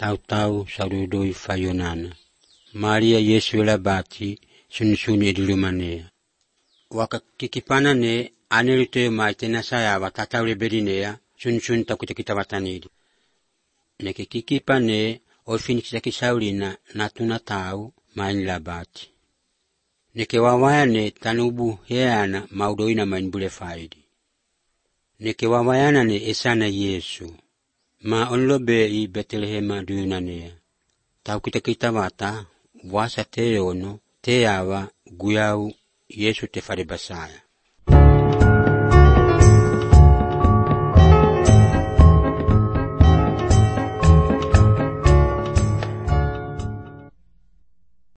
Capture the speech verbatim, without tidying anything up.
tau-tau saudodoi fayonana. Maria Yesu elabati sunsuni edilumanea. Waka kikipana ne anelite maitena saya watata ulebelinea sunsun takutekita watanidi. Neke kikipane ofinikisa kisaulina natuna tau main labati. Neke wawayane tanubu heana maudoina mainbule faidi. Neke wawayana ne esana Yesu. Ma onlobe i Betelehema duyunanea. Tau kita kita wata, wasa te ono, te awa, guyau, Yesu te farebasaya.